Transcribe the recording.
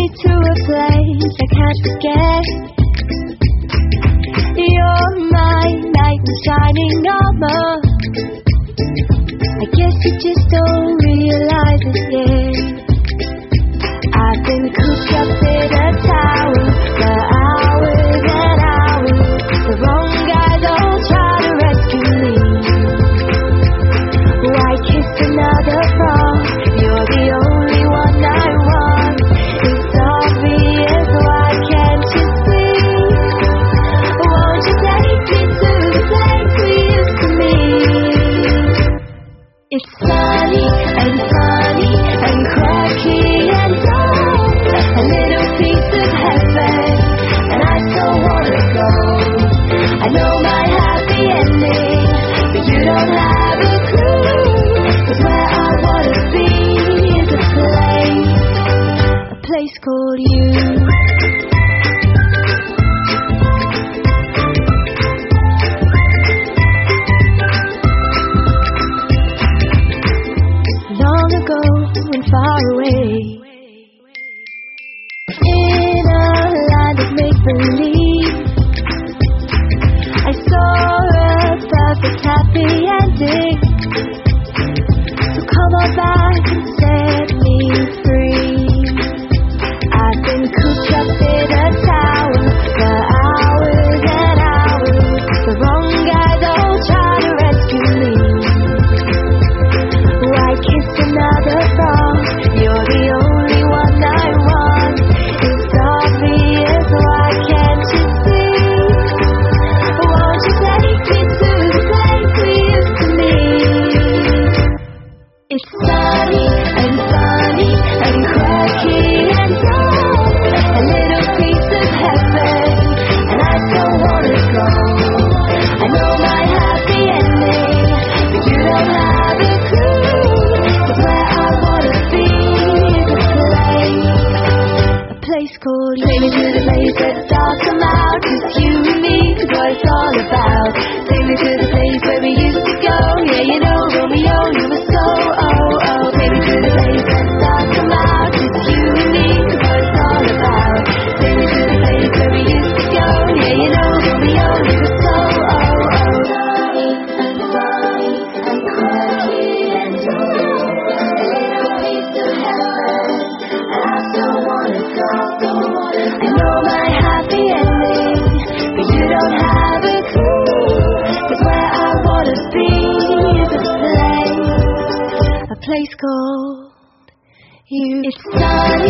to a place I can't forget. You're my knight in shining armor. I guess you just don't realize it yet. I've been cooped up in a tower for hours and hours. The wrong guys all try to rescue me. Why kiss another frog? You're the only one I want. It's obvious, why can't you see? Won't you take me to the place we used to meet? It's sunny and funny and quirky and dull, a little piece of heaven, and I still wanna go. I know my happy ending, but you don't have a clue. 'Cause where I wanna be is a place called you. Long ago and far away, in a land of make-believe, I saw a perfect happy ending. So come on back and set me free. I've been cooped up in a tower for hours and hours. The wrong guys all try to rescue me. Why kiss another frog? You're the only one I want. It's obvious, why can't you see? Won't you take me to the place we used to meet? It's sunny and funny and quirky and dull, a little piece of heaven, and I still wanna go. I know my happy ending, but you don't have a clue. 'Cause where I wanna be is a place called you. Take me to the place where the stars come out, just you and me is what it's all about. Take me to the place where we used to go. Yeah, you know, Romeo, you were so oh. Take me to the place where the stars come out, just you and me is what it's all about. Take me to the place where we used to go. Yeah, you know, Romeo, you were so oh. Sunny and funny and quirky and dull, a little piece of heaven, and I still wanna go. I know my happy ending, but you don't have a clue. 'Cause where I wanna be is a place called you. It's sunny